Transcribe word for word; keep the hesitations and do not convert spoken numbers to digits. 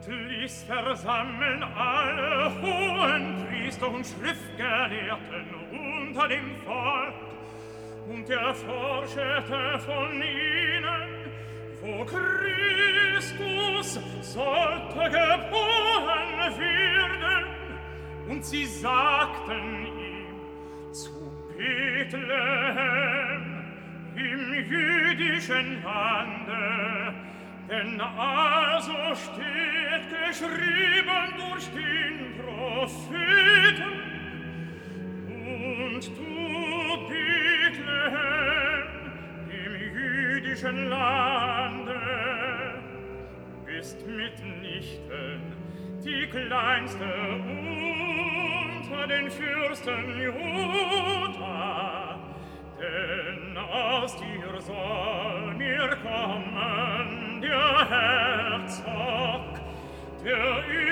ließ versammeln alle hohen Priester und Schriftgelehrten unter dem Volk, und er forschete von ihnen, wo Christus sollte geboren werden, und sie sagten ihm, zu Bethlehem im jüdischen Lande, denn also steht geschrieben durch den Propheten. Und du, Bethlehem, im jüdischen Lande, bist mitnichten die kleinste unter den Fürsten Juda, denn aus dir soll mir kommen der Herzog, der